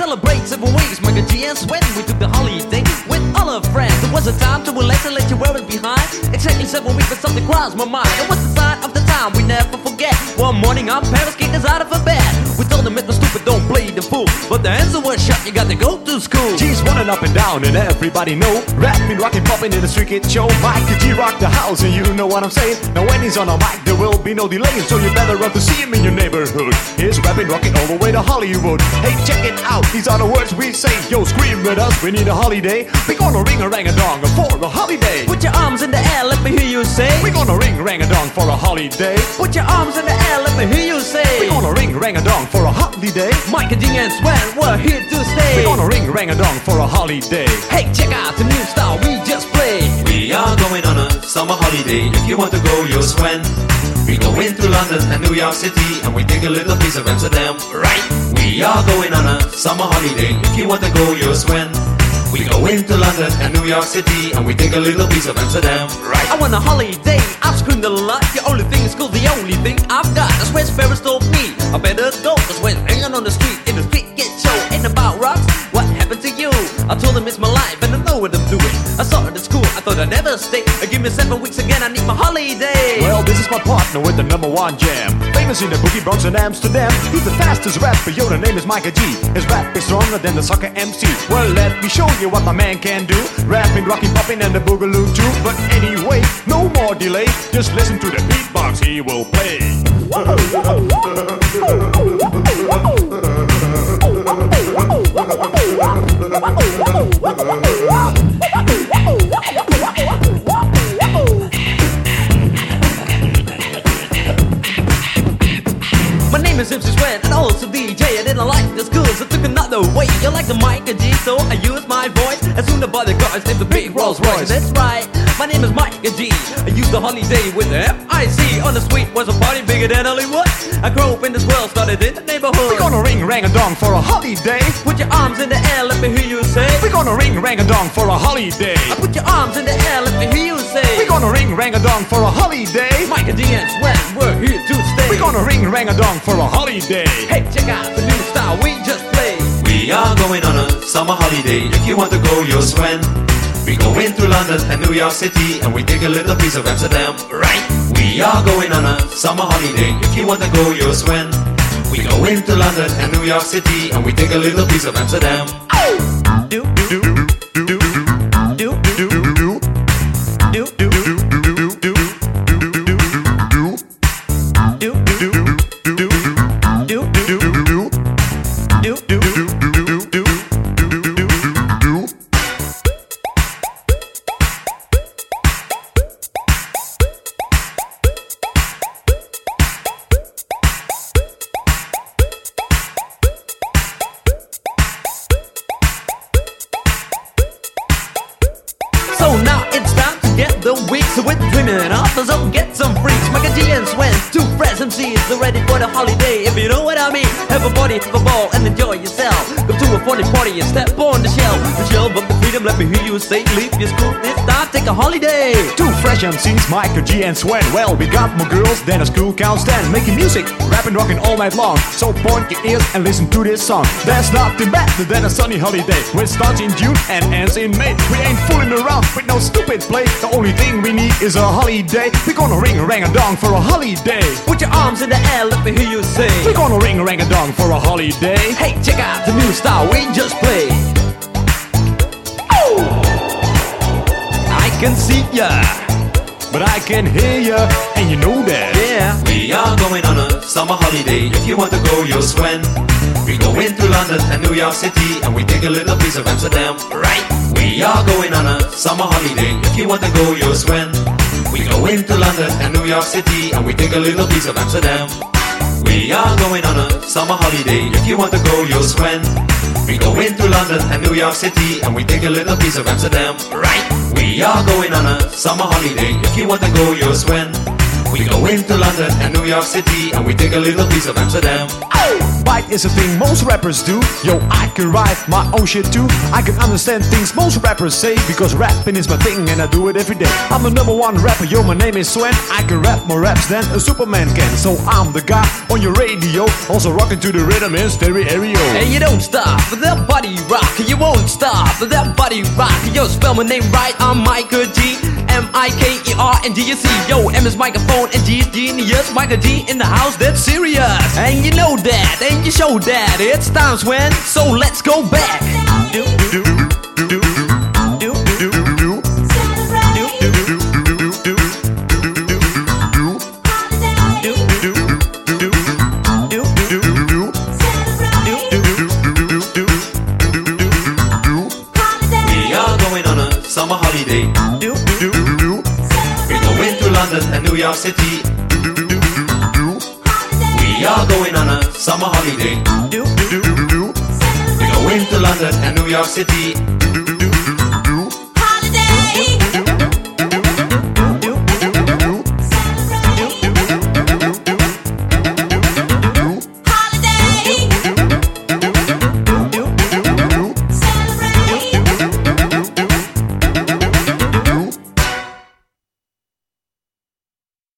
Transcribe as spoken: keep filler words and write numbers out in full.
celebrate seven weeks, Michael G and Sweat. We took the holiday with all our friends. It was a time to relax and let your worries behind. Exactly seven weeks, but something crossed my mind. It was the sign of the time we never forget. One morning our parents kicked us out of a bed. We told them it was stupid, don't play the fool. But the answer was shut, you got to go to school. G's running up and down and everybody know. Rapping, rocking, popping in the street kid show. Michael G rock the house and you know what I'm saying. Now when he's on a mic there will be no delay, so you better run to see him in your neighborhood. He's rapping, rocking all the way to Hollywood. Hey, check it out, these are the words we say. Yo, scream with us, we need a holiday. We gonna ring a rang a dong for a holiday. Put your arms in the air, let me hear you say. We gonna ring rang a dong for a holiday. Put your arms in the air, let me hear you say. We gonna ring rang a dong for a holiday. Michael G and Sweat, we're here to stay. We gonna ring rang a dong for a holiday. Hey, check out the new style we just played. We are going on a summer holiday. If you want to go, you'll swim. We go into London and New York City, and we take a little piece of Amsterdam, right? We are going on a summer holiday. If you want to go, you'll swim. We go into London and New York City, and we take a little piece of Amsterdam, right? I want a holiday, I've screamed a lot. The only thing is cool, the only thing I've got. That's where Sparrows told me I better go. Cause when hanging on the street, in the street get show. Ain't about rocks, what happened to you? I told them it's my life and I know what I'm doing. I saw it at school, I thought I'd never stay. Give me seven weeks again, I need my holiday. Well, this is my partner with the number one jam. Famous in the boogie Bronx and Amsterdam. He's the fastest rapper, yo, the name is Michael G. His rap is stronger than the soccer M C. Well, let me show you what my man can do. Rapping, rocking, popping, and the boogaloo too. But anyway, no more delay. Just listen to the beatbox he will play. My name is Simpson Sweat and also D J. I didn't like the school, so took another way. You like the Michael G, so I used my voice. As soon as the bodyguards named the big Rolls Royce. That's right, my name is Michael G. I used the holiday with the F I C. On the street was a party bigger than Hollywood. I grew up in this world, started in the neighborhood. We gonna ring rang a dong for a holiday. Put your arms in the air, let me hear you say. We gonna ring rang a dong for a holiday. I put your arms in the air, let me hear you say. We gonna ring rang a dong for a holiday. Michael G and Sweat, we're here to stay. We gonna ring rang a dong for a holiday. Hey, check out the new style we just played. We are going on a summer holiday. If you want to go, you'll swim. We go into London and New York City, and we take a little piece of Amsterdam, right? We are going on a summer holiday. If you want to go, you'll swim. We go into London and New York City, and we take a little piece of Amsterdam. Do, do, do, do, do, do, do, do, do, do, So now it's time to get the week. So we're dreaming of, so get some freaks. Michael G and Swen, two fresh M Cs, they're ready for the holiday. If you know what I mean, have a party, have a ball, and enjoy yourself. Go to a funny party and step on the shelf. The shelf of the freedom, let me hear you say, leave your school, it's time, take a holiday. Two fresh M Cs, Michael G and Swen. Well, we got more girls than a school can stand. Making music, rapping, rocking all night long. So point your ears and listen to this song. There's nothing better than a sunny holiday, which starts in June and ends in May. We ain't fooling around with no stupid play. The only thing we need is a holiday. We gonna ring a rang a dong for a holiday. Put your arms in the air, let me hear you say. We gonna ring a rang a dong for a holiday. Hey, check out the new style we just played. Oh, I can see ya, but I can hear ya, and you know that. Yeah. We are going on a summer holiday. If you want to go, you'll swim. We go into London and New York City, and we take a little piece of Amsterdam, right? We are going on a summer holiday. If you want to go, you'll swim. We go into London and New York City, and we take a little piece of Amsterdam. We are going on a summer holiday. If you want to go, you'll swim. We go into London and New York City, and we take a little piece of Amsterdam, right? We are going on a summer holiday. If you want to go, you'll swim. We go into London and New York City, and we take a little piece of Amsterdam. bite is a thing most rappers do. Yo, I can write my own shit too. I can understand things most rappers say, because rapping is my thing and I do it every day. I'm the number one rapper, yo, my name is Sven. I can rap more raps than a Superman can. So I'm the guy on your radio, also rocking to the rhythm in stereo. And you don't stop with that body rock. You won't stop with that body rock. Yo, spell my name right, I'm Michael G. M I K E R N D C. Yo, M is microphone and G is genius. Michael G in the house, that's serious. And you know that, and you show that. It's time, Sven, so let's go back. Do, do, do, do, do, do, do, do. Summer holiday. Do, do, do. We're going to London and New York City. Do, do, do. We are going on a summer holiday. Do, do, do. We're going to London and New York City.